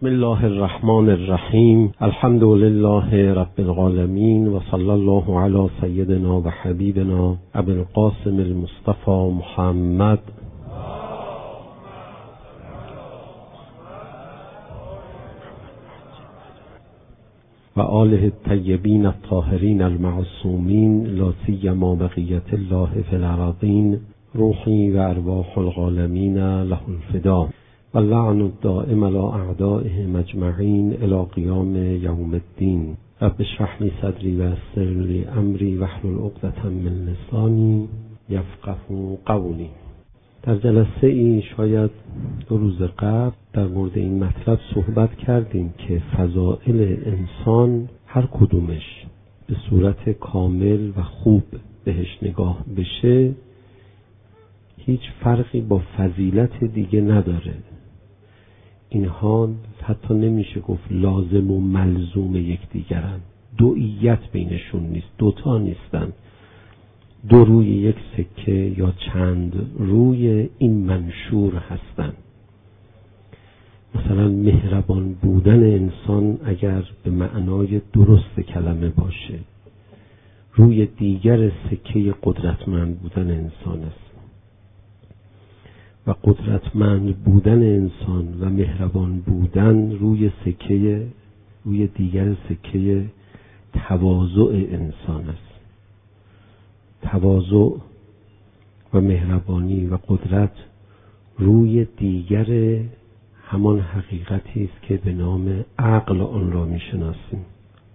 بسم الله الرحمن الرحیم. الحمد لله رب العالمین و صلی الله علی سیدنا و حبیبنا ابی القاسم المصطفى محمد و آله الطیبین الطاهرین المعصومین لا سیما بقیة الله فی الارضین روحی و ارواح العالمین له الفدا و اللعن الدائم علی اعدائهم اجمعین الی قیام یوم الدین. رب اشرح لی صدری و یسر لی امری واحلل عقدة من لسانی یفقهوا قولی. در جلسه ای شاید 2 روز قبل در مورد این مطلب صحبت کردیم که فضائل انسان هر کدومش به صورت کامل و خوب بهش نگاه بشه هیچ فرقی با فضیلت دیگه نداره. اینها حتی نمیشه گفت لازم و ملزوم یکدیگرن، دوئیت بینشون نیست، دوتا نیستن، 2 روی یک سکه یا چند روی این منشور هستن. مثلا مهربان بودن انسان اگر به معنای درست کلمه باشه، روی دیگر سکه قدرتمند بودن انسان است و قدرتمند بودن انسان و مهربان بودن روی دیگر سکه تواضع انسان است. تواضع و مهربانی و قدرت روی دیگر همان حقیقتی است که به نام عقل آن را می‌شناسیم.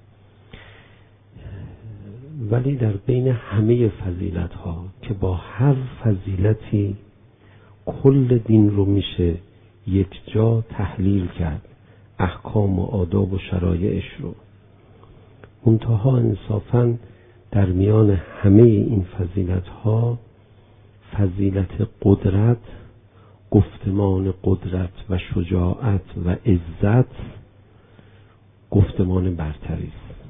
ولی در بین همه فضیلت‌ها که با هر فضیلتی کل دین رو میشه یک جا تحلیل کرد، احکام و آداب و شرایعش رو، منتها انصافاً در میان همه این فضیلت‌ها فضیلت قدرت، گفتمان قدرت و شجاعت و عزت گفتمان برتری است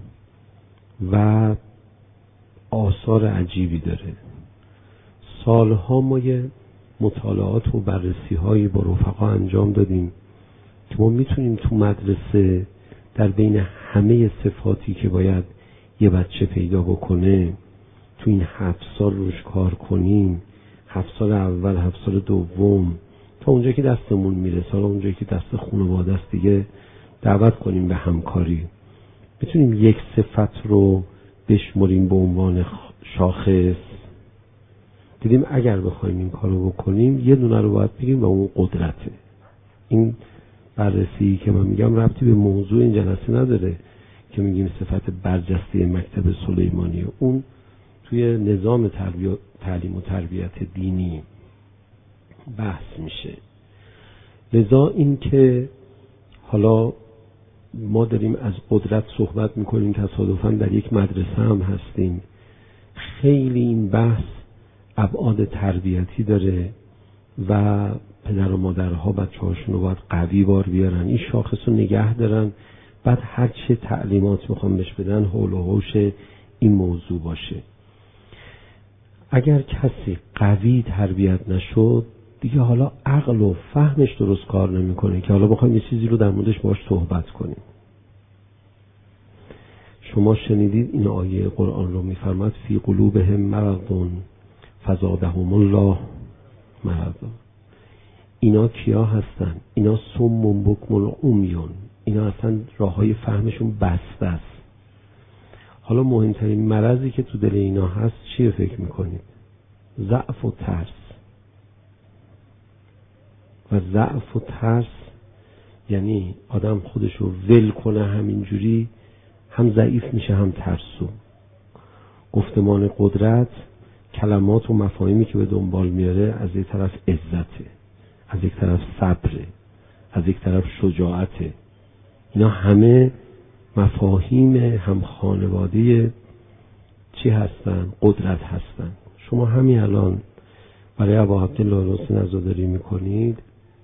و آثار عجیبی داره. سالها ما یه مطالعات و بررسی‌هایی با رفقا انجام دادیم که ما میتونیم تو مدرسه در بین همه صفاتی که باید یه بچه پیدا بکنه تو این 7 سال روش کار کنیم، 7 سال اول، 7 سال دوم، تا اونجایی که دستمون میرسه، حالا اونجایی که دست خانواده است دیگه دعوت کنیم به همکاری، میتونیم یک صفت رو بشمریم به عنوان شاخص. دیدیم اگر بخوایم این کارو بکنیم یه دونه رو باید بگیم و اون قدرته. این بررسی که من میگم ربطی به موضوع این جلسه نداره که میگیم صفت برجسته مکتب سلیمانی، اون توی نظام تعلیم و تربیت دینی بحث میشه. لذا این که حالا ما داریم از قدرت صحبت میکنیم، تصادفاً در یک مدرسه هم هستیم، خیلی این بحث ابعاد تربیتی داره و پدر و مادرها بچه‌هاشون رو باید قوی بار بیارن، این شاخص رو نگه دارن، بعد هر چه تعلیمات میخوام بهش بدن حول و حوش این موضوع باشه. اگر کسی قوی تربیت نشد دیگه حالا عقل و فهمش درست کار نمیکنه که حالا بخوایم یه چیزی رو در موردش باهاش صحبت کنیم. شما شنیدید این آیه قرآن رو میفرماد فی قلوبهم مرض فزادهم الله مرضا. اینا کیا هستن؟ اینا صم بکم عمیون، اینا اصلا راههای فهمشون بسته است. حالا مهمترین مرضی که تو دل اینا هست چیه فکر میکنید؟ ضعف و ترس. و ضعف و ترس یعنی آدم خودشو ول کنه همینجوری، هم ضعیف میشه هم ترسو. گفتمان قدرت، کلمات و مفاهیمی که به دنبال میاره از یک طرف عزته، از یک طرف صبره، از یک طرف شجاعته. اینا همه مفاهیم هم خانواده چی هستن؟ قدرت هستن. شما همین الان برای ابا عبدالله حسین عزاداری میکنید،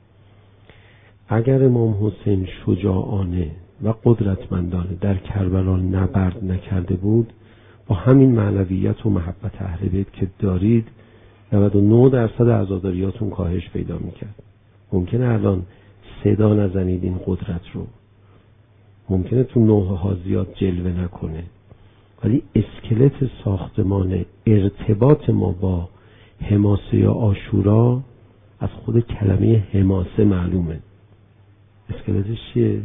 اگر امام حسین شجاعانه و قدرتمندانه در کربلا نبرد نکرده بود، با همین معنویت و محبت اهل بیت که دارید 99% عزاداریاتون کاهش پیدا میکرد. ممکنه الان صدا نزنید این قدرت رو. ممکنه تو نوحه ها زیاد جلوه نکنه، ولی اسکلت ساختمان ارتباط ما با حماسه یا عاشورا از خود کلمه حماسه معلومه. اسکلتش چیه؟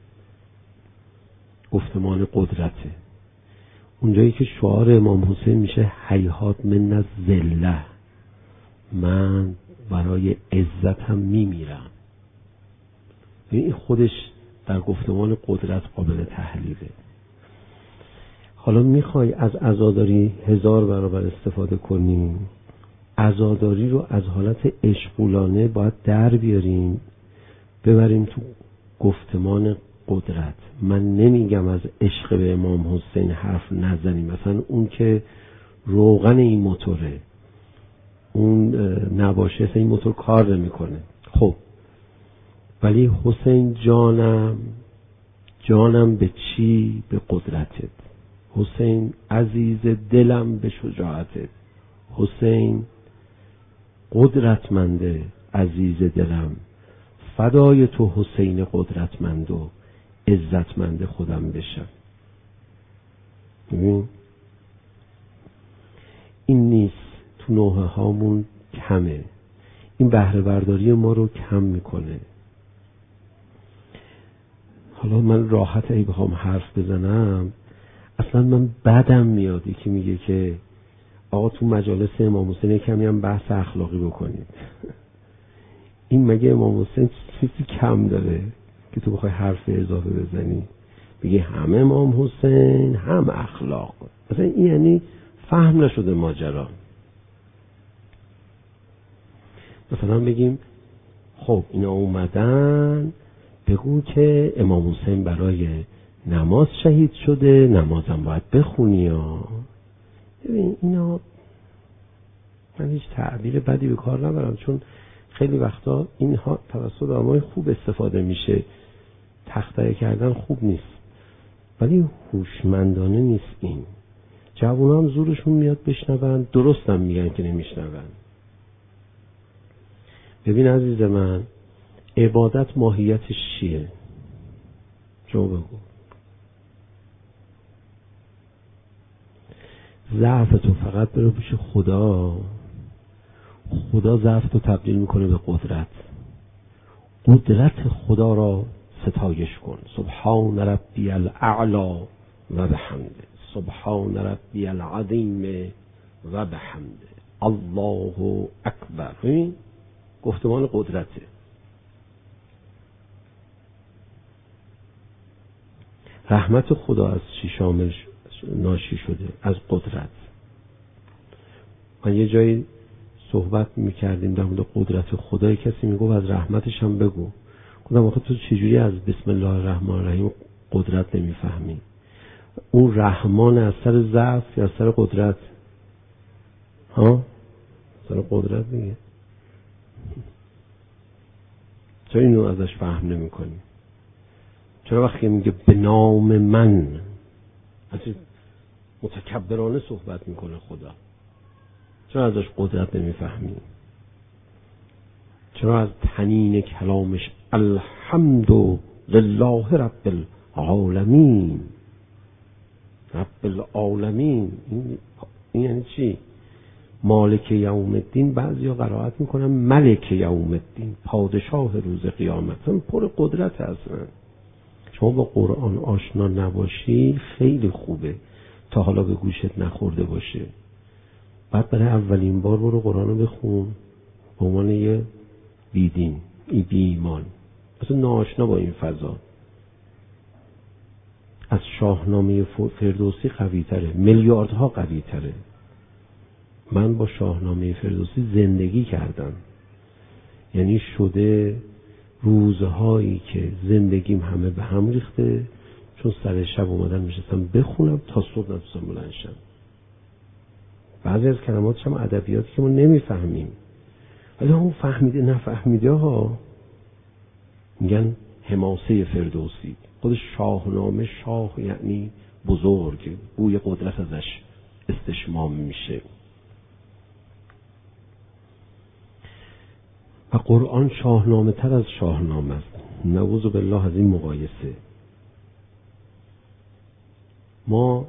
گفتمان قدرته. اونجایی که شعار امام حسین میشه هیهات من الذله، من برای عزتم میمیرم. این خودش در گفتمان قدرت قابل تحلیله. حالا میخوای از عزاداری 1000 برابر استفاده کنی، عزاداری رو از حالت عشقولانه باید در بیاریم ببریم تو گفتمان قدرت. من نمیگم از عشق به امام حسین حرف نزنیم، مثلا اون که روغن این موتوره، اون نباشه این موتور کار نمیکنه. خب ولی حسین جانم به چی؟ به قدرتت. حسین عزیز دلم به شجاعتت. حسین قدرتمنده عزیز دلم، فدای تو حسین قدرتمند و عزتمند خودم بشم. این نیست، تو نوحه هامون کمه، این بهره برداری ما رو کم میکنه. حالا من راحت ای بخوام حرف بزنم، اصلا من بدم میاد که میگه که آقا تو مجالس امام حسین کمی هم بحث اخلاقی بکنید. این مگه امام حسین چیزی کم داره که تو بخوای حرف اضافه بزنی؟ بگی هم امام حسین هم اخلاق. مثلا این یعنی فهم نشده ماجرا. مثلا بگیم خب اینا اومدن بگو که امام حسین برای نماز شهید شده، نمازم باید بخونی ها. ببین اینا من هیچ تعبیر بدی به کار نبرم، چون خیلی وقتا اینها توسط آدمای خوب استفاده میشه. تخطئه کردن خوب نیست، ولی هوشمندانه نیست. این جوونا هم زورشون میاد بشنون، درست هم میگن که نمیشنون. ببین عزیز من، عبادت ماهیتش چیه؟ جو بگو. ضعف تو فقط برو پیش خدا، خدا ضعف تو تبدیل میکنه به قدرت. قدرت خدا را ستایش کن. سبحان ربی الاعلا و بحمده، سبحان ربی العظیم و بحمده، الله اکبر. این گفتمان قدرته. رحمت خدا از چی شامل ناشی شده؟ از قدرت. من یه جایی صحبت میکردیم در مورد قدرت خدای، کسی میگفت از رحمتش هم بگو. گفتم آخه تو چجوری از بسم الله الرحمن الرحیم قدرت نمیفهمی؟ اون رحمان از سر ضعف یا از سر قدرت؟ ها؟ سر قدرت میگه. چرا اینو ازش فهم نمی کنی؟ چرا وقتی میگه به نام من از متکبرانه صحبت میکنه خدا؟ چرا ازش قدرت نمیفهمی؟ چرا از تنین کلامش الحمد لله رب العالمین، رب العالمین این یعنی چی؟ مالک یوم الدین، بعضیا قرائت میکنن ملک یوم الدین، پادشاه روز قیامت. هم پر قدرت هستن. شما با قرآن آشنا نباشی خیلی خوبه تا حالا به گوشت نخورده باشه. بعد برای اولین بار برو قرآن رو بخون به عنوان یه بیدین، بی ایمان، اصلا ناآشنا با این فضا. از شاهنامه فردوسی قوی تره، میلیاردها قوی تره. من با شاهنامه فردوسی زندگی کردم، یعنی شده روزهایی که زندگیم همه به هم ریخته، چون سر شب اومدن میشستم بخونم تا صبح نتونستم بلند شم. بعضی از کلماتش هم ادبیاتی که ما نمیفهمیم، ولی اون فهمیده نفهمیده ها میگن حماسه فردوسی. خود شاهنامه، شاه یعنی بزرگ، بوی قدرت ازش استشمام میشه. و قرآن شاهنامه تر از شاهنامه است. نعوذ بالله از این مقایسه. ما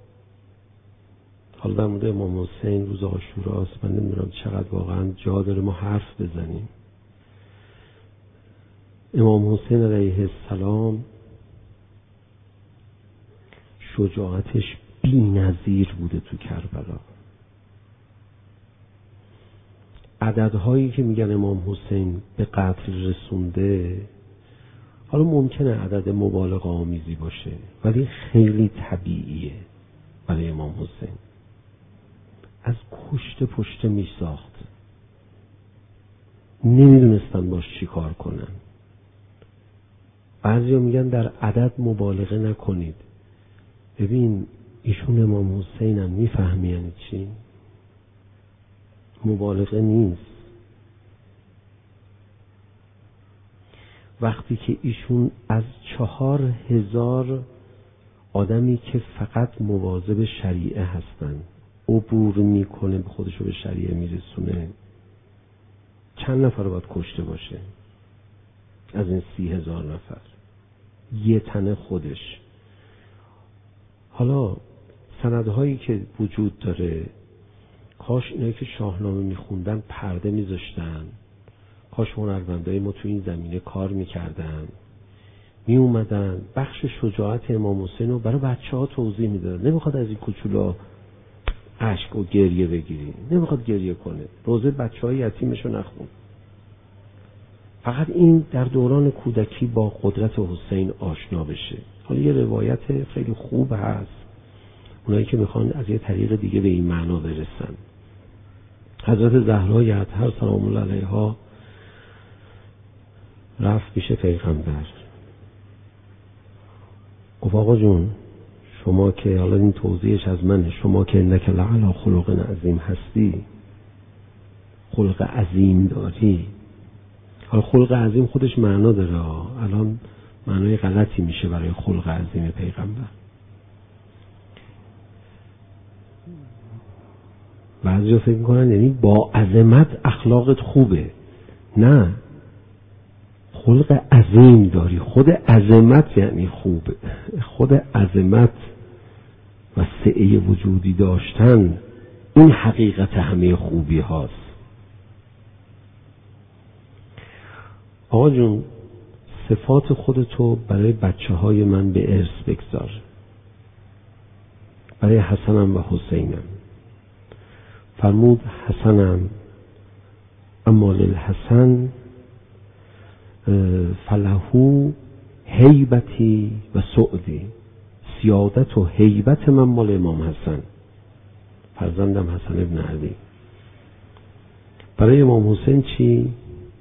حالا در مورد امام حسین روز عاشوراست، من نمیدونم چقدر واقعا جا داره ما حرف بزنیم. امام حسین علیه السلام شجاعتش بی‌نظیر بوده تو کربلا. عددهایی که میگن امام حسین به قتل رسونده، حالا ممکنه عدد مبالغه آمیزی باشه ولی خیلی طبیعیه برای امام حسین. از کشته پشته میساخت، نمیدونستن باش چی کار کنن. بعضیا میگن در عدد مبالغه نکنید. ببین ایشون امام حسینن، میفهمی یعنی چی؟ مبالغه نیست. وقتی که ایشون از 4000 آدمی که فقط مواظب شریعه هستن عبور میکنه، به خودشو به شریعه میرسونه، چند نفر باید کشته باشه؟ از این 30,000 نفر یه تنه خودش. حالا سندهایی که وجود داره، کاش اینایی که شاهنامه میخوندن پرده میذاشتن، کاش هنرمندای ما تو این زمینه کار میکردن، میومدن بخش شجاعت امام حسین رو برای بچه‌ها توضیح میدادن. نمیخواد از این کوچولا اشک و گریه بگیری، نمیخواد گریه کنه، روزه بچه‌های یتیمش رو نخون. فقط این در دوران کودکی با قدرت حسین آشنا بشه. حالا یه روایت خیلی خوب هست، اونایی که میخوان از یه طریق دیگه به این معنا برسن. حضرت زهرای اطهر سلام الله علیها رفت پیش پیغمبر، گفت آقا جون شما که، حالا این توضیحش از منه، شما که انک لعلی خلق عظیم هستی، خلق عظیم داری. حالا خلق عظیم خودش معنا داره، الان معنای غلطی میشه برای خلق عظیم پیغمبر. بعضیا فکر میکنن یعنی با عظمت اخلاقت خوبه. نه، خلق عظیم داری. خود عظمت یعنی خوبه. خود عظمت و سعه وجودی داشتن این حقیقت همه خوبی هاست. آقا جون صفات خودتو برای بچه های من به ارث بگذار، برای حسنم و حسینم. فرمود حسنم اما للحسن فلهو هیبتی و سعدی. سیادت و هیبت من مال امام حسن، فرزندم حسن ابن علی. برای امام حسین چی؟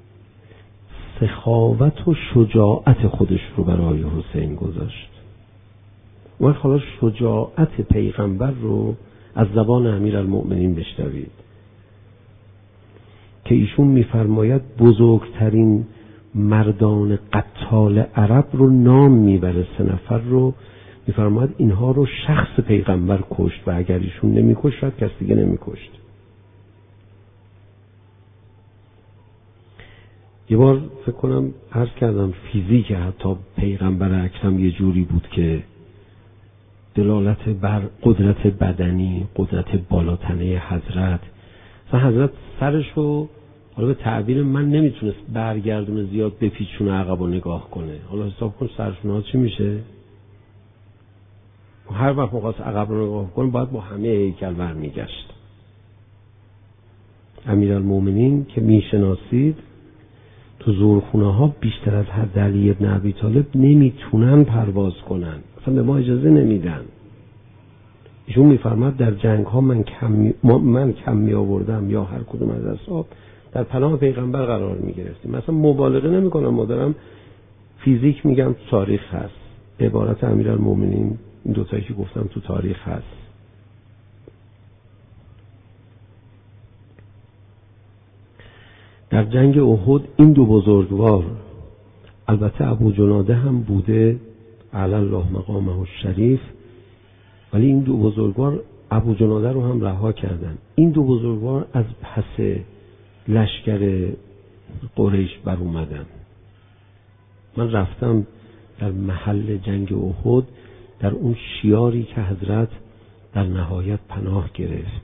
سخاوت و شجاعت خودش رو برای حسین گذاشت. ما حالا شجاعت پیغمبر رو از زبان امیرالمؤمنین بشنوید که ایشون میفرماید بزرگترین مردان قتال عرب رو نام میبره، 3 نفر رو میفرماید اینها رو شخص پیغمبر کشت و اگر ایشون نمیکشت شاید کس دیگه نمیکشت. یه بار فکر کنم عرض کردم فیزیک حتی پیغمبر اکرم یه جوری بود که دلالت بر قدرت بدنی، قدرت بالاتنه حضرت. حضرت سرشو حالا به تعبیر من نمیتونست برگردونه زیاد بپیچونه عقب و نگاه کنه. حالا حساب کن سرشون چی میشه؟ هر وقت مقاس عقب رو نگاه کنه باید با همه هیکل برمیگشت. امیرالمؤمنین که میشناسید تو زورخونه ها بیشتر از حد علی ابن ابی طالب نمیتونن پرواز کنن، اصلا به ما اجازه نمیدن. ایشون میفرماد در جنگ ها من کم می آوردم یا هر کدوم از اصحاب در پناه پیغمبر قرار می گرفتیم. مثلا مبالغه نمی کنم، ما دارم فیزیک میگم، تو تاریخ هست. عبارت امیرالمؤمنین این دوتایی که گفتم تو تاریخ هست. در جنگ احد این 2 بزرگوار، البته ابو جناده هم بوده علی الله مقامه الشریف، ولی این 2 بزرگوار ابو جناده رو هم رها کردن. این 2 بزرگوار از پس لشکر قریش بر اومدن. من رفتم در محل جنگ احد، در اون شیاری که حضرت در نهایت پناه گرفت،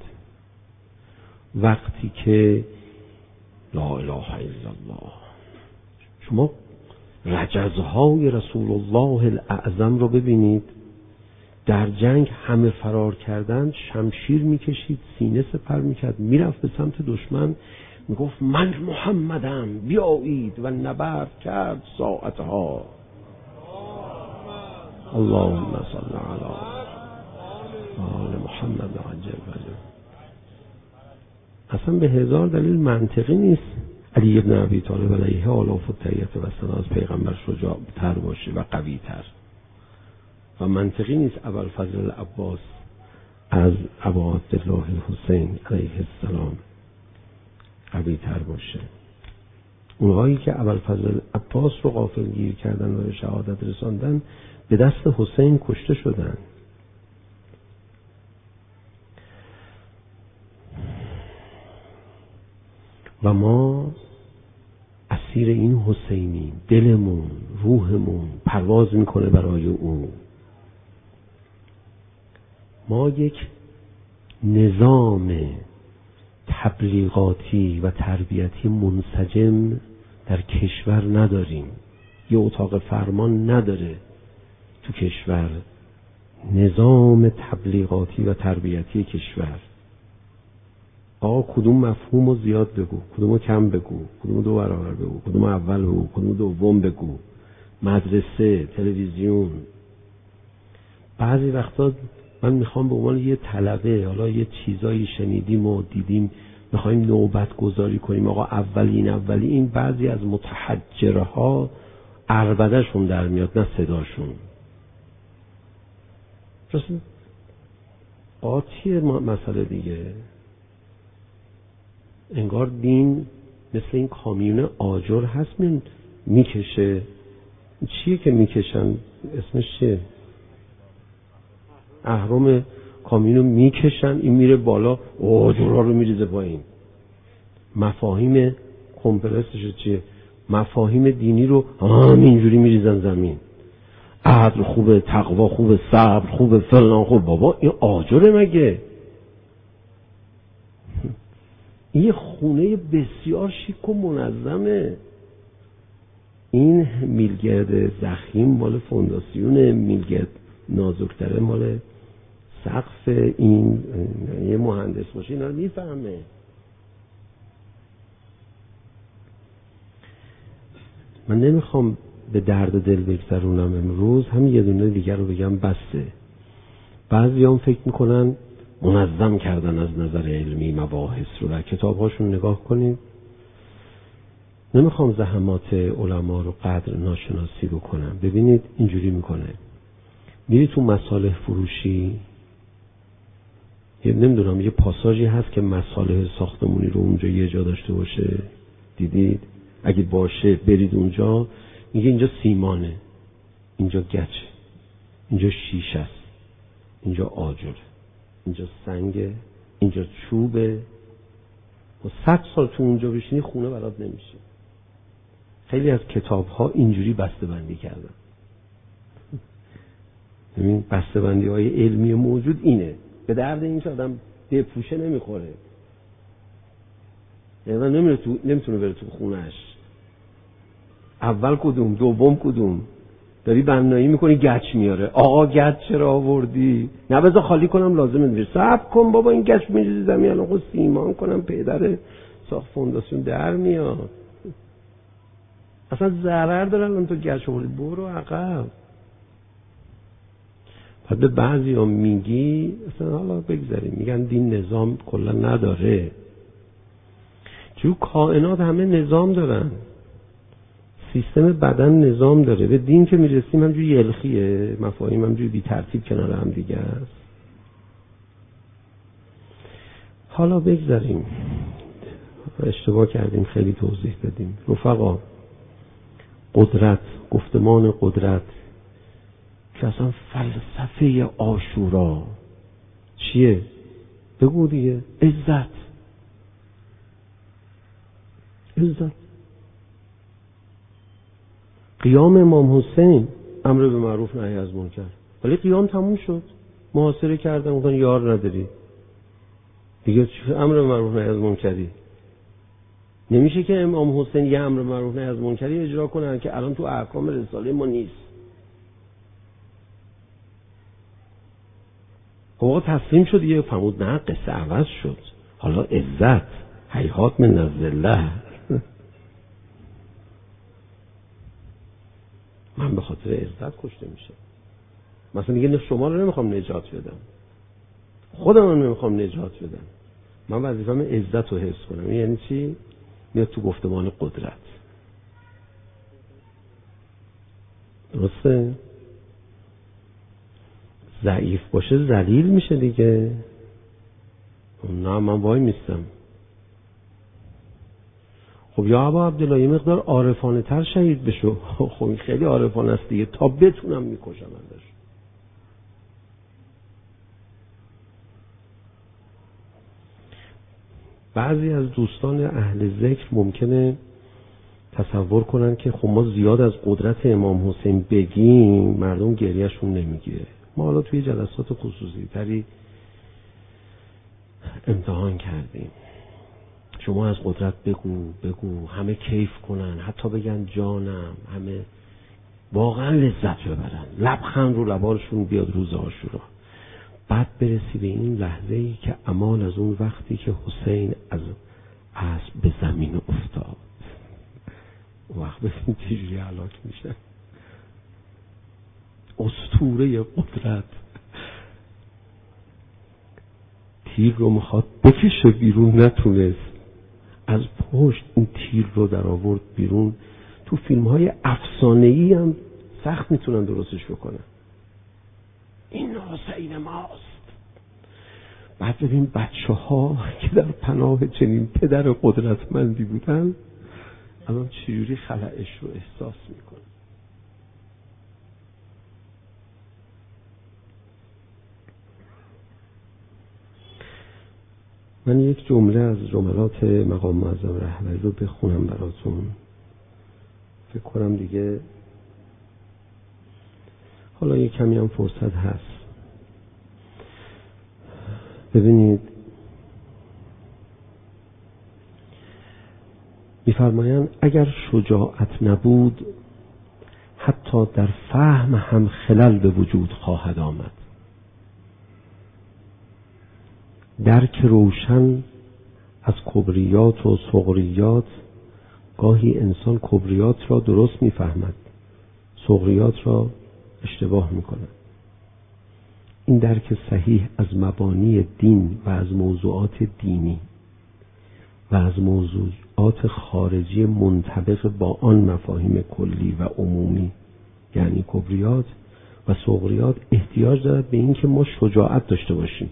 وقتی که لا اله الا الله، شما رجزهای رسول الله الاعظم رو ببینید، در جنگ همه فرار کردن، شمشیر میکشید، سینه سپر میکرد، میرفت به سمت دشمن، میگفت من محمدم بیایید، و نبرد کرد ساعتها. اللهم صل علی آل محمد عجل وجل. اصلا به هزار دلیل منطقی نیست علی ابن ابی طالب علیه آلاف الطیبه و السلام از پیغمبر شجاع تر باشه و قوی تر، و منطقی نیست ابوالفضل العباس از ابا عبدالله الحسین علیه السلام قوی تر باشه. اونهایی که ابوالفضل العباس رو غافلگیر کردن و به شهادت رساندن، به دست حسین کشته شدن. و ما اسیر این حسینی، دلمون، روحمون پرواز میکنه برای او. ما یک نظام تبلیغاتی و تربیتی منسجم در کشور نداریم. یه اتاق فرمان نداره تو کشور نظام تبلیغاتی و تربیتی کشور. آقا کدوم مفهوم رو زیاد بگو، کدوم رو کم بگو، کدوم رو 2 برابر بگو، کدوم اول بگو، کدوم دوم بگو، مدرسه، تلویزیون. بعضی وقتا من میخوام به عنوان یه طلبه، حالا یه چیزایی شنیدیم و دیدیم میخوایم نوبت گذاری کنیم، آقا اولین بعضی از متحجرها عربدهشون در میاد، نه صداشون. رسید قاطیه مسئله دیگه. انگار دین مثل این کامیون آجر هست میکشه. چیه که میکشن؟ اسمش چیه؟ اهرم کامیونو میکشن، این میره بالا، آجرها رو میریزه پایین. مفاهیم کمپلکسش چیه؟ مفاهیم دینی رو اینجوری میریزن زمین. عدل خوبه، تقوا خوبه، صبر خوبه، فلان خوبه. بابا این آجره مگه؟ این خونه بسیار شیک و منظمه. این میلگرد زخیم مال فونداسیون، میلگرد نازکتره مال سقف. این یه مهندس باشه اینا رو میفهمه. من نمیخوام به درد دل بگذرونم امروز، هم یه دونه دیگر رو بگم بسته. بعضی هم فکر میکنن منظم کردن از نظر علمی مباحث رو، در کتابهاشون نگاه کنید. نمیخوام زحمات علما رو قدر ناشناسی بکنم. ببینید اینجوری میکنه، میری تو مصالح فروشی، نمیدونم یه پاساژی هست که مصالح ساختمونی رو اونجا یه جا داشته باشه، دیدید؟ اگه باشه برید اونجا، میگه اینجا سیمانه، اینجا گچه، اینجا شیشه است، اینجا آجره، اینجا سنگه، اینجا چوبه. و 100 سال تو اونجا بشینی خونه برات نمیشه. خیلی از کتاب ها اینجوری بسته بندی کردن. ببین بسته بندی های علمی موجود اینه، به درد این که آدم بپوشه نمیخوره. یعنی نمیتونه بره تو خونش. اول کدوم، دوم کدوم، داری بنایی میکنی گچ میاره. آقا گچ چرا آوردی؟ نه بذار خالی کنم لازمه میشه. صبر کن بابا، این گچ میریزی زمین، الان خود سیمان کنم پدر ساخت فونداسیون در میاد. اصلا ضرر داره الان تو گچ آوردی، برو عقب. بعد به بعضی ها میگی اصلا حالا بگذاریم، میگن دین نظام کلا نداره. چون کائنات همه نظام دارن، سیستم بدن نظام داره. به دین که میرسیم همجوری یلخیه، مفاهیم همجوری بی ترتیب کنار هم دیگه است. حالا بگذاریم، اشتباه کردیم، خیلی توضیح دادیم. رفقا قدرت، گفتمان قدرت که اصلا فلسفه عاشورا چیه؟ بگو دیگه. عزت. قیام امام حسین امر به معروف نهی از منکر، ولی قیام تموم شد، محاصره کردن، گفتن یار نداری دیگه، امر به معروف نهی از منکری نمیشه که امام حسین یه امر به معروف نهی از منکری اجرا کنن که الان تو احکام رساله ما نیست. خب آقا تسلیم شد دیگه، فرمود نه قصه عوض شد، حالا عزت هیهات من الذله. من به خاطر عزت کشته میشه. مثلا میگه شما رو نمیخوام نجات بدم، خودم رو نمیخوام نجات بدم، من وظیفه‌م عزت رو حفظ کنم. یعنی چی؟ میاد تو گفتمان قدرت. درسته؟ ضعیف باشه ذلیل میشه دیگه. نه من وای میستم. خب یا ابا عبدالله یه مقدار عارفانه تر شهید بشو. خب این خیلی عارفانه است دیگه، تا بتونم میکشم ازش. بعضی از دوستان اهل ذکر ممکنه تصور کنن که خب ما زیاد از قدرت امام حسین بگیم مردم گریهشون نمیگیره. ما حالا توی جلسات خصوصی تری امتحان کردیم، شما از قدرت بگو همه کیف کنن، حتی بگن جانم، همه واقعا لذت ببرن، لبخند رو لبانشون بیاد روز عاشورا. بعد برسی به این لحظه ای که امان از اون وقتی که حسین از اسب به زمین افتاد، وقت ببین چجوری هلاک میشن. اسطوره قدرت تیر رو میخواد بکشه بیرون، نتونست، از پشت این تیر رو در آورد بیرون. تو فیلم های افسانه‌ای هم سخت میتونن درستش بکنن. این حسین ماست. بعد ببین بچه ها که در پناه چنین پدر قدرتمندی بودن الان چجوری خلأش رو احساس میکنن. من یک جمله از جملات مقام معظم رهبری رو بخونم براتون. فکر کنم دیگه حالا یک کمی هم فرصت هست. ببینید می‌فرمایند اگر شجاعت نبود حتی در فهم هم خلل به وجود خواهد آمد. درک روشن از کبریات و صغریات، گاهی انسان کبریات را درست می‌فهمد، صغریات را اشتباه می‌کند. این درک صحیح از مبانی دین و از موضوعات دینی و از موضوعات خارجی منطبق با آن مفاهیم کلی و عمومی یعنی کبریات و صغریات احتیاج دارد به این که ما شجاعت داشته باشیم.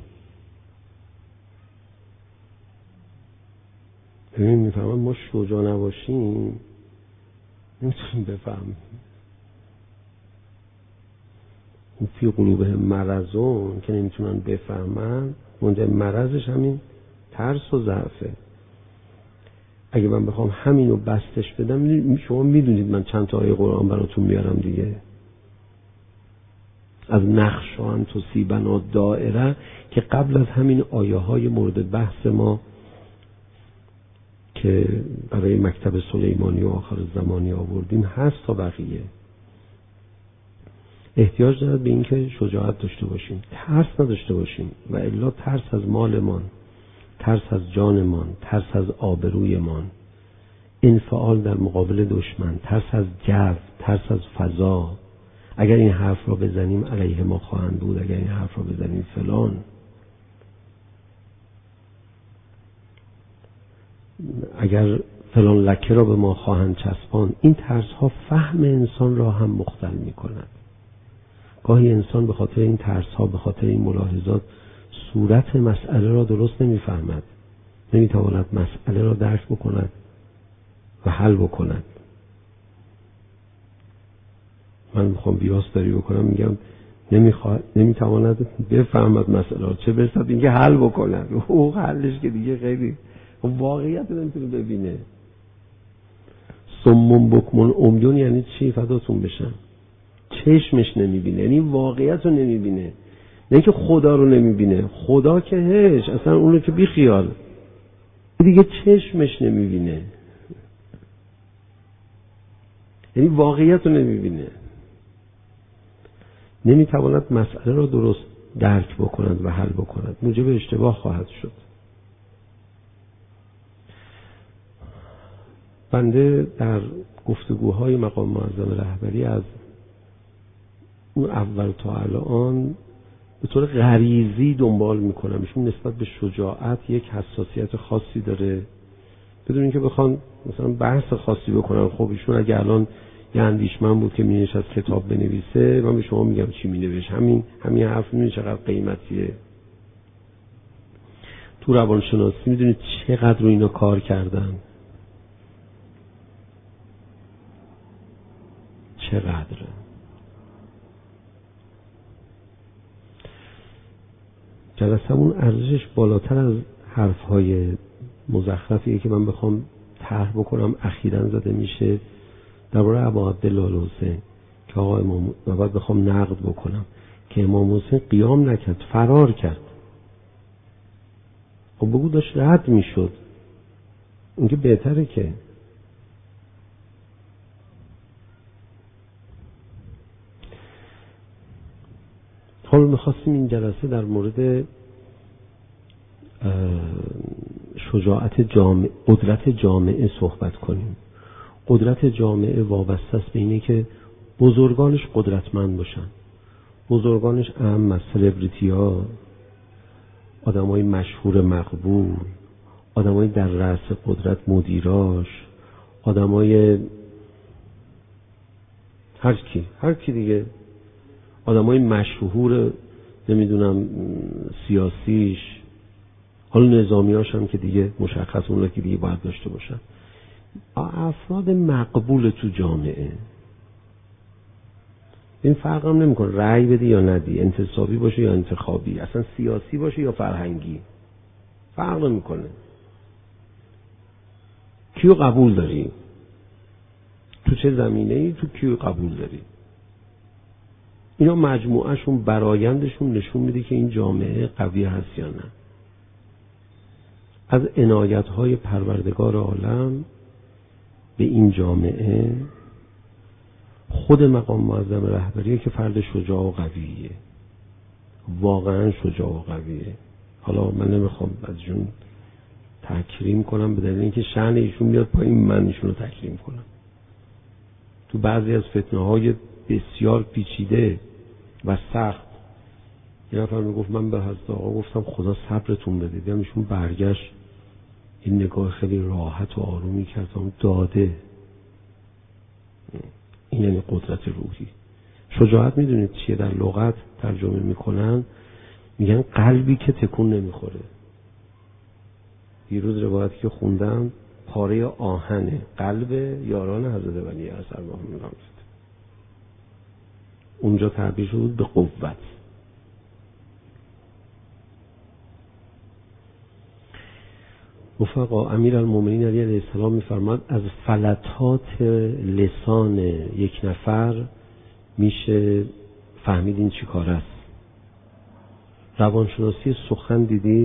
ببین میفهمم ما شجاع نباشیم نمیتونیم بفهمیم. اون فی قلوبهم مرضون که نمیتونن بفهمن، اونجا مرضش همین ترس و ضعفه. اگه من بخوام همینو بستش بدم، شما میدونید من چند تا آیه قرآن براتون میارم دیگه، از نقشان تصیبنا دائره که قبل از همین آیه های مورد بحث ما که برای مکتب سلیمانی و آخر زمانی آوردیم هست تا بقیه. احتیاج دارد به این که شجاعت داشته باشیم، ترس نداشته باشیم، و الا ترس از مالمان، ترس از جانمان، ترس از آبرویمان، انفعال در مقابل دشمن، ترس از جو، ترس از فضا. اگر این حرف را بزنیم علیه ما خواهند بود، اگر این حرف را بزنیم فلان. اگر فلان لکه را به ما خواهند چسبان. این ترس ها فهم انسان را هم مختل می کند. گاهی انسان به خاطر این ترس ها، به خاطر این ملاحظات صورت مسئله را درست نمی فهمد، نمی تواند مسئله را درک بکند و حل بکند. من میخوام بیاسداری بکنم، میگم نمی تواند بفهمد مسئله را، چه برسد اینکه حل بکند. او حلش که دیگه خیلی واقعیت نمیتونه ببینه. صمم بکمن عمیون یعنی چی؟ فداتون بشم. چشمش نمیبینه، یعنی واقعیت رو نمیبینه، نه که خدا رو نمیبینه، خدا که هش اصلا اونو که بی خیال، دیگه چشمش نمیبینه، یعنی واقعیت رو نمیبینه، نمیتواند مسئله را درست درک بکند و حل بکند، موجب اشتباه خواهد شد. بنده در گفتگوهای مقام معظم رهبری از اون اول تا الان به طور غریزی دنبال میکنم. ایشون نسبت به شجاعت یک حساسیت خاصی داره، بدون اینکه بخوان مثلا بحث خاصی بکنن. خب ایشون اگه الان یه اندیشمند بود که مینشست کتاب بنویسه، من به شما میگم چی مینوشت. همین حرف میدونی چقدر قیمتیه. تو روانشناسی میدونید چقدر رو اینا کار کردن، چقدر. جلسمون ارزشش بالاتر از حرفهای مزخرفیه که من بخوام طرح بکنم. اخیراً زده میشه درباره ابا عبدالله الحسین که آقا امام، و بعد بخوام نقد بکنم که امام حسین قیام نکرد، فرار کرد. خب بگو داشت رد میشد، اون که بهتره. که حال میخواستیم این جلسه در مورد شجاعت جامعه، قدرت جامعه صحبت کنیم. قدرت جامعه وابسته است به اینه که بزرگانش قدرتمند باشن. بزرگانش اهم از سلبریتی ها، آدمای مشهور مقبول، آدمای در رأس قدرت، مدیراش، آدمای هر کی دیگه، آدمای مشهور، نمیدونم سیاسیش، حالا نظامیاش هم که دیگه مشخص اونها که دیگه باید داشته باشن. افراد مقبول تو جامعه. این فرق هم نمیکنه رأی بدی یا ندی، انتصابی باشه یا انتخابی، اصلا سیاسی باشه یا فرهنگی، فرق نمیکنه. کیو قبول داری؟ تو چه زمینه‌ای تو کیو قبول داری؟ اینا مجموعهشون، برآیندشون نشون میده که این جامعه قوی هست یا نه. از عنایت‌های پروردگار عالم به این جامعه خود مقام معظم رهبریه که فرد شجاع و قویه، واقعا شجاع و قویه. حالا من نمیخوام ازشون تکریم کنم به دلیل اینکه شأن ایشون میاد پایین، من ایشون رو تکریم کنم. تو بعضی از فتنه‌های بسیار پیچیده و سخت، یه نفر میگفت من به حضرت آقا گفتم خدا صبرتون بده، دیدم ایشون برگشت این نگاه خیلی راحت و آرومی کرد، داده. این یعنی قدرت روحی. شجاعت میدونید چیه؟ در لغت ترجمه میکنن میگن قلبی که تکون نمیخوره. دیروز روایتی که خوندم پاره آهنه قلب یاران حضرت ولی اثر محمد رفت، اونجا تعبیر شد به قوت. رفقا، امیرالمومنین علی علیه السلام میفرماد از فلتات لسان یک نفر میشه فهمید این چی کار است. روانشناسی سخن دیدید،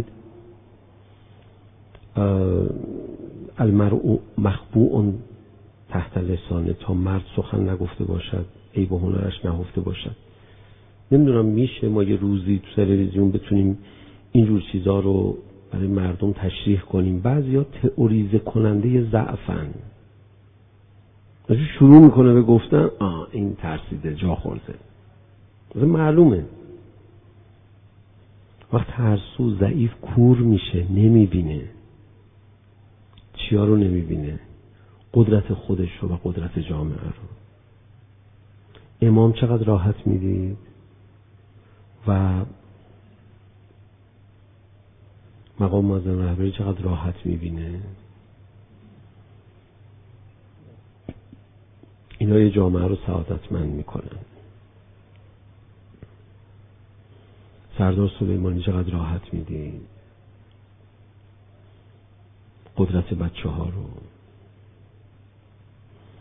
المرء مخبوع تحت لسانه، تا مرد سخن نگفته باشد عیب و هنرش نهفته باشد. نمیدونم میشه ما یه روزی تو تلویزیون بتونیم اینجور چیزا رو برای مردم تشریح کنیم. بعضیا تئوریزه کننده ضعفن، شروع میکنه به گفتن این ترسیده، جا خورده. معلومه وقت ترسو ضعیف کور میشه، نمیبینه. چیا رو نمیبینه؟ قدرت خودش رو و قدرت جامعه رو. امام چقدر راحت میدید و مقام معظم رهبری چقدر راحت میبینه. اینا یه جامعه رو سعادتمند میکنن. سردار سلیمانی چقدر راحت میدید قدرت بچه ها رو.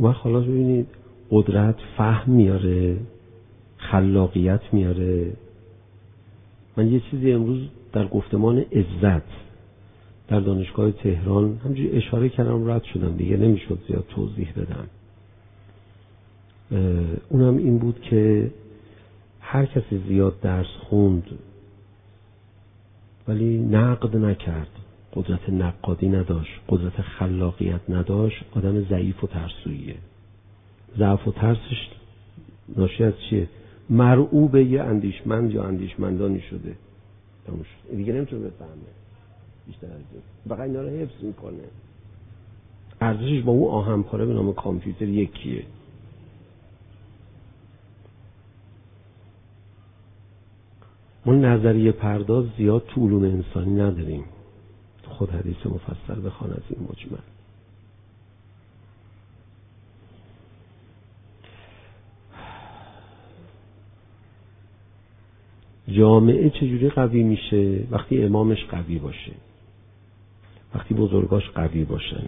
و خلاص ببینید قدرت فهم میاره، خلاقیت میاره. من یه چیزی امروز در گفتمان عزت در دانشگاه تهران همجوری اشاره کردم، رد شدم دیگه، نمیشد زیاد توضیح بدم. اونم این بود که هر کسی زیاد درس خوند ولی نقد نکرد، قدرت نقادی نداشت، قدرت خلاقیت نداشت، آدم ضعیف و ترسویه. ضعف و ترسش ناشی از چیه؟ مرعوب یه اندیشمند یا اندیشمندانی شده. دیگه نمیتونه بفهمه بیشتر از این، فقط اینا رو حفظ میکنه. ارزشش با اون آهنپاره به نام کامپیوتر یکیه. ما نظریه پرداز زیاد تو علوم انسانی نداریم. خود حدیث مفصل بخوان از این مجمل. جامعه چجوری قوی میشه؟ وقتی امامش قوی باشه، وقتی بزرگاش قوی باشن.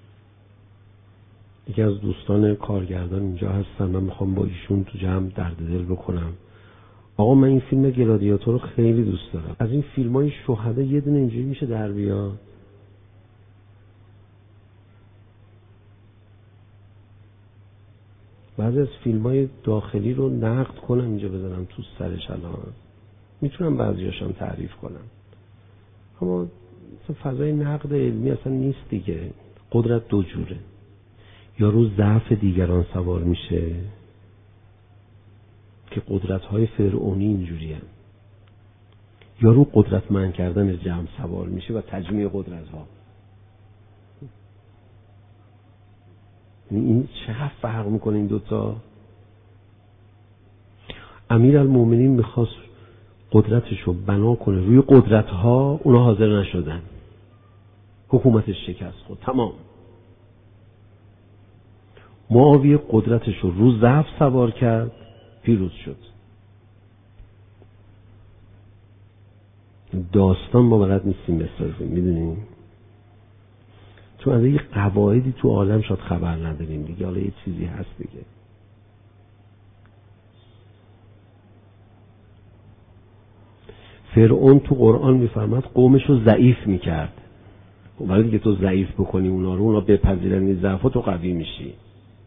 یکی از دوستان کارگردان اینجا هستن، من میخوام با ایشون تو جمع درد دل بکنم. آقا من این فیلم گلادیاتور رو خیلی دوست دارم. از این فیلمای شهدا یه دونه اینجوری میشه در بیاد؟ بعضی از فیلمای داخلی رو نقد کنم اینجا بذارم تو سرش، الان میتونم بعضیاشم تعریف کنم، اما فضای نقد علمی اصلا نیست دیگه. قدرت دو جوره، یا رو ضعف دیگران سوار میشه که قدرت‌های فرعونی اینجوری هست، یا رو قدرتمند کردن جمع سوار میشه و تجمیع قدرت‌ها. این چقدر فرق میکنه این دوتا. امیرالمومنین میخواست قدرتشو بنا کنه روی قدرت‌ها، اونا حاضر نشدن، حکومتش شکست خورد، تمام. معاویه قدرتشو رو ضعف سوار کرد، پیروز شد. داستان ما بلد نیستیم بسازیم، میدونیم، چون از یه قواعدی تو عالم شاید خبر نداریم دیگه، حالا یه چیزی هست دیگه. فرعون تو قرآن میفرماد قومشو ضعیف میکرد. ولی دیگه تو ضعیف بکنی اونا رو، اونا بپذیرن این ضعف، تو قوی میشی.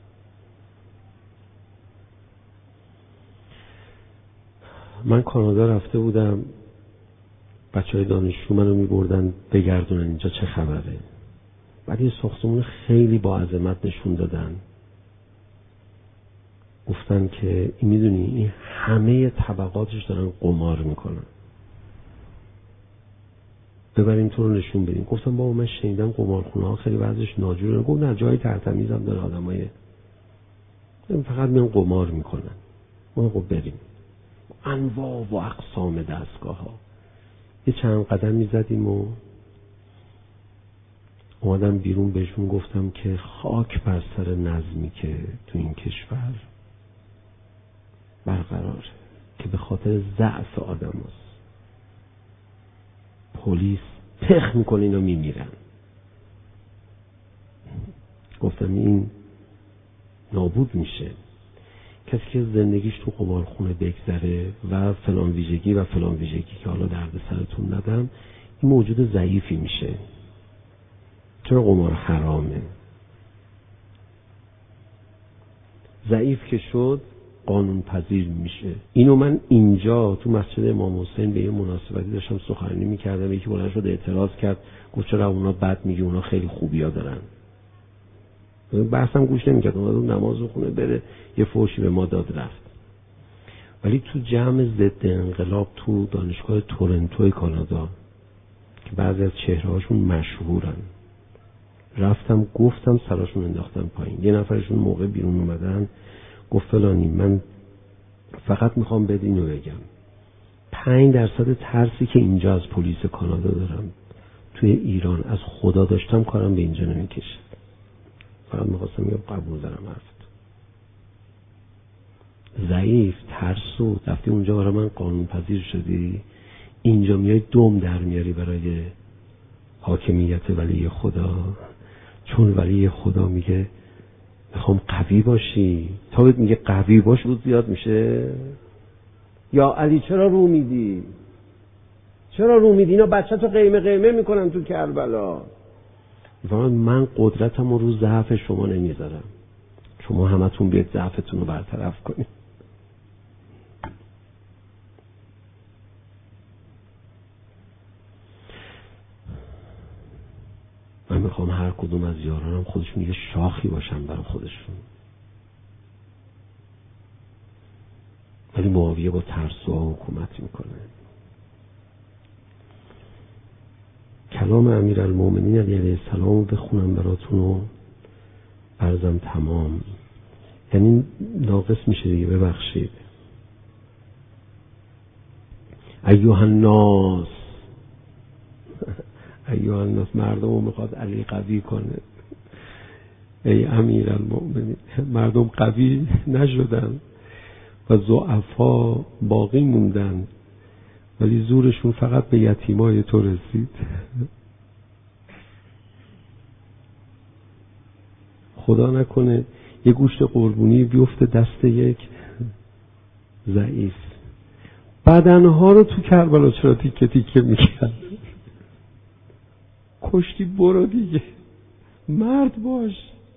من کانادا رفته بودم، بچهای دانشجو منو میبردن بگردونن اینجا چه خبره. بعد یه ساختمون خیلی با عظمت نشون دادن، گفتن که این میدونی این همه طبقاتش دارن قمار میکنن، ببریم تو رو نشون بدیم. گفتم بابا من شنیدم قمارخونه ها خیلی وضعش ناجوره. گفت نه، جای ترتمیز هم داره، آدمای فقط میان قمار میکنن. ما خب بریم. انواع و اقسام دستگاه ها. یه چند قدم میزدیم و اومدم بیرون، بهشون گفتم که خاک بر سر نظمی که تو این کشور برقراره که به خاطر ضعف آدم هست. پلیس پخ میکنه اینا میمیرن. گفتم این نابود میشه. کسی که زندگیش تو قمارخونه بگذره و فلان ویژگی و فلان ویژگی که حالا درد سرتون ندم، این موجود ضعیفی میشه. چرا قمار حرامه؟ ضعیف که شد قانون پذیر میشه. اینو من اینجا تو مسجد امام حسین به یه مناسبتی داشتم سخنرانی میکردم، یکی بلند شد اعتراض کرد، گفت چرا اونا بد میگی، اونا خیلی خوبیا دارن. بحثم گوش نمیکرد، اومد نماز خونه بره یه فوشی به ما داد رفت. ولی تو جمع ضد انقلاب تو دانشگاه تورنتو کانادا که بعضی از چهرهاشون مشهورن، رفتم گفتم، سراشون انداختم پایین. یه نفرشون موقع بیرون اومدن گفت فلانی من فقط میخوام بهت اینو بگم، 5% ترسی که اینجا از پلیس کانادا دارم توی ایران از خدا داشتم کارم به اینجا نمیکشید. فقط میخواستم یه قبول دارم حرفت. ضعیف، ترسو، رفتی اونجا برای من قانون پذیر شدی، اینجا میای دوم در میاری برای حاکمیت ولی خدا. چون ولی خدا میگه میخوام قوی باشی. تا بهت میگه قوی باش روز زیاد میشه. یا علی چرا رو میدی؟ چرا رو میدی؟ اینا بچه تو قیمه قیمه میکنن تو کربلا. من قدرتم رو ضعف شما نمیذارم. شما همتون بیاید ضعفتون رو برطرف کنید. من میخوام هر کدوم از یارانم خودشون یه شاخی باشن برای خودشون. ولی معاویه با ترسوها حکومت میکنه. کلام امیرالمومنین علیه السلام رو بخونم براتون و عرضم تمام. یعنی ناقص میشه دیگه، ببخشید. ایها الناس، ایها الناس، مردم رو میخواد علی قوی کنه. ای امیرالمومنین، مردم قوی نشدن و ضعفا باقی موندن، ولی زورشون فقط به یتیمای تو رسید. خدا نکنه یه گوشت قربونی بیفته دست یک ضعیف. بدنها رو تو کربلا چرا تیکه تیکه میکرد؟ کشتی برو دیگه، مرد باش.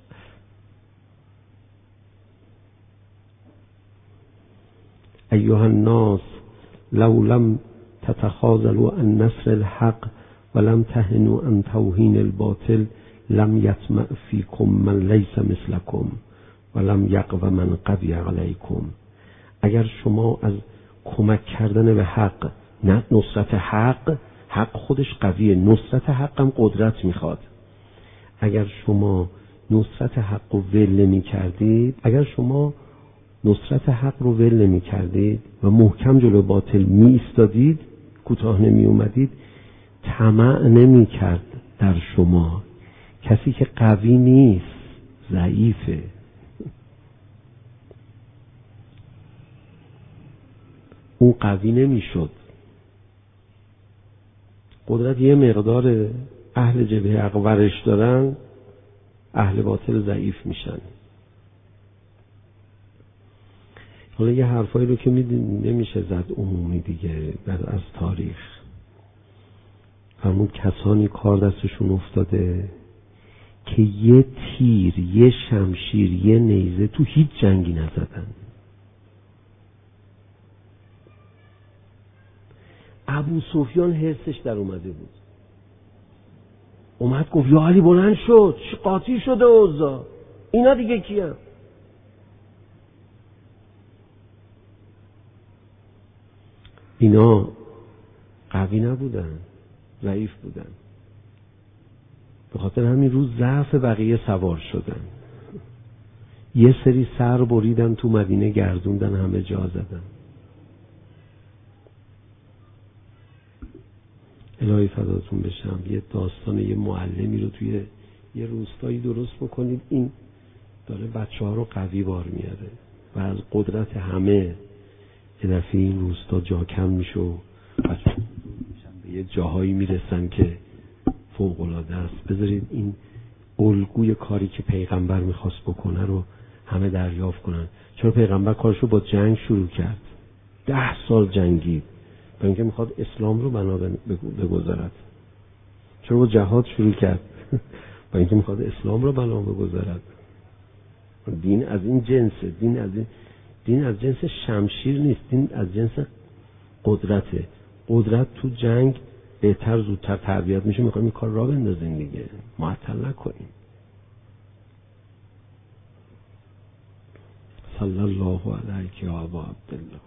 ایها الناس لو لم تتخاذلوا عن نصر الحق ولم تهنوا عن توهین الباطل لم یطمع فیکم من لیس مثلکم ولم یقو من قوی علیکم. اگر شما از کمک کردن به حق، نه نصرت حق، حق خودش قویه، نصرت حق هم قدرت میخواد. اگر شما نصرت حق رو ول نمی کردید، اگر شما نصرت حق رو ول نمی کردید و محکم جلو باطل می ایستادید، کوتاه نمی اومدید، طمع نمی کرد در شما. کسی که قوی نیست ضعیفه. اون قوی نمی شد. قدرت یه مقدار اهل جبهه حق ورش دارن، اهل باطل ضعیف میشن. حالا یه حرفایی رو که نمیشه زد عمومی دیگه از تاریخ. همون کسانی کار دستشون افتاده که یه تیر، یه شمشیر، یه نیزه تو هیچ جنگی نزدن. ابو سفیان حسش در اومده بود، اومد گفت یا علی بلند شد، قاطی شده اوضاع، اینا دیگه کیه؟ اینا قوی نبودن، ضعیف بودن. به خاطر همین روز ضعف بقیه سوار شدن. یه سری سر بریدن تو مدینه، گردوندن، همه جا زدن. الهی فداتون بشم. یه داستان یه معلمی رو توی یه روستایی درست بکنید، این داره بچه ها رو قوی بار میاره و از قدرت همه یه دفعه این روستا جا کم میشه و بچه به یه جاهایی میرسن که فوق‌العاده است. بذارید این الگوی کاری که پیغمبر میخواست بکنه رو همه دریافت کنن. چرا پیغمبر کارشو با جنگ شروع کرد؟ 10 سال جنگید برای اینکه میخواد اسلام رو بنا بگذارد. چرا با جهاد شروع کرد؟ برای اینکه میخواد اسلام رو بنا بگذارد. دین از این جنسه. دین از جنس شمشیر نیست، دین از جنس قدرته. قدرت تو جنگ بهتر زودتر تربیت میشه. میخوایم این کار را بندازیم دیگه، معطل نکنیم. صلی الله علیک یا ابا عبدالله.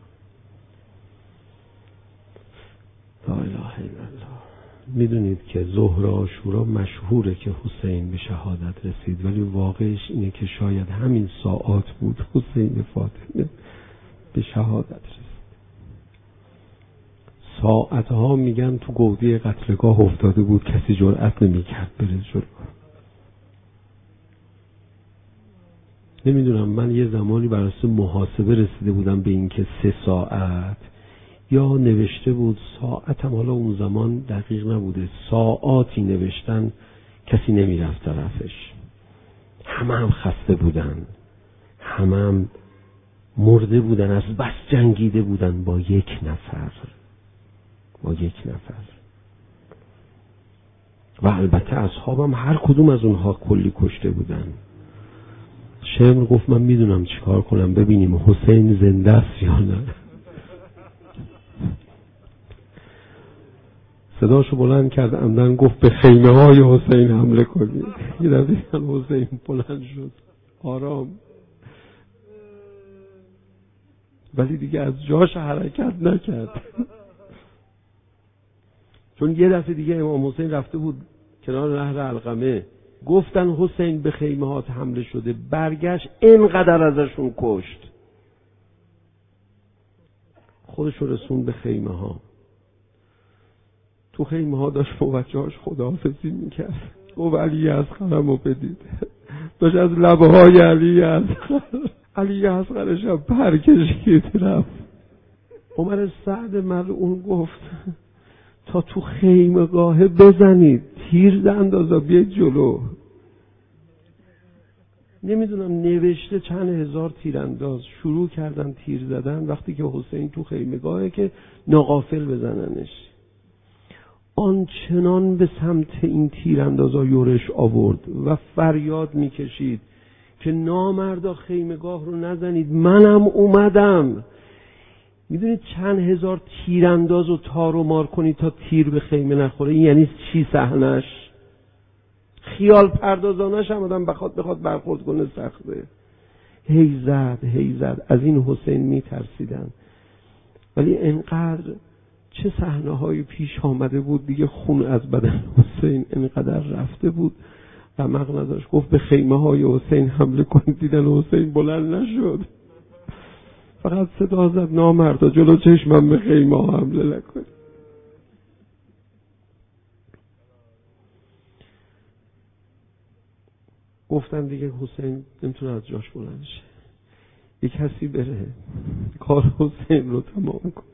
لا اله الا الله. میدونید که ظهر عاشورا مشهوره که حسین به شهادت رسید، ولی واقعش اینه که شاید همین ساعات بود حسین فاطمه به شهادت رسید. ساعتها میگن تو گودی قتلگاه افتاده بود، کسی جرأت نمیکرد بره جلو. نمیدونم، من یه زمانی بر اساس محاسبه رسیده بودم به این که 3 ساعت، یا نوشته بود ساعت، هم حالا اون زمان دقیق نبوده، ساعاتی نوشتن، کسی نمیرفت طرفش. همه خسته بودن، همه مرده بودن، از بس جنگیده بودن با یک نفر. و البته اصحابم هر کدوم از اونها کلی کشته بودن. شمر گفت من میدونم چیکار کنم، ببینیم حسین زنده است یا نه. صداشو بلند کرد، عمدن گفت به خیمه های حسین حمله کنید. یه دفعه حسین بلند شد آرام، ولی دیگه از جاش حرکت نکرد. چون یه دفعه دیگه امام حسین رفته بود کنار نهر علقمه، گفتن حسین به خیمه هات حمله شده، برگشت اینقدر ازشون کشت، خودش رو رسون به خیمه ها. تو خیمه ها داشت با بچه‌هاش خداحافظی میکرد. گفت علی اصغرم رو بدید. داشت از لبه های علی اصغرش هم پرکشید رفت. عمر سعد ملعون گفت تا تو خیمه گاهه بزنید، تیر اندازا بیاید جلو. نمیدونم نوشته چند هزار تیرانداز شروع کردن تیر زدن وقتی که حسین تو خیمه گاهه که ناغافل بزننش. آنچنان به سمت این تیراندازا یورش آورد و فریاد میکشید که نامردا خیمه‌گاه رو نزنید، منم اومدم. میدونید چند هزار تیرانداز و تار و مار کنید تا تیر به خیمه نخوره؟ این یعنی چی صحنش؟ خیال پردازانش هم آدم بخواد برخورد کنه سخته. هی زد از این حسین میترسیدن. ولی انقدر چه صحنه های پیش آمده بود دیگه، خون از بدن حسین انقدر رفته بود و مغناداش. گفت به خیمه های حسین حمله کنید، دیدن حسین بلند نشد، فقط صدا زد نامردا جلو چشمم به خیمه ها حمله نکنید. گفتن دیگه حسین نمیتونه از جاش بلند شه، یک کسی بره کار حسین رو تمام کنه.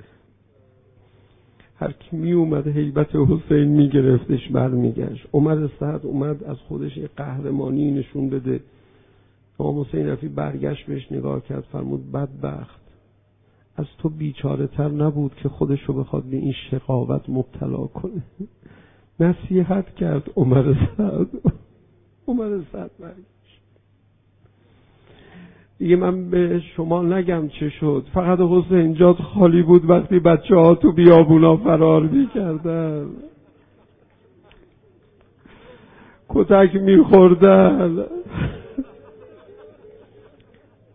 هر کی می اومد هیبت حسین میگرفتش برمیگشت. عمر سعد اومد از خودش یه قهرمانی نشون بده. امام حسین رفی برگشت بهش نگاه کرد، فرمود بدبخت، از تو بیچاره تر نبود که خودش رو بخواد به این شقاوت مبتلا کنه. نصیحت کرد عمر سعد برگشت. دیگه من به شما نگم چه شد، فقط حسین جات خالی بود وقتی بچه ها تو بیابونا فرار میکردن، کتک میخوردن،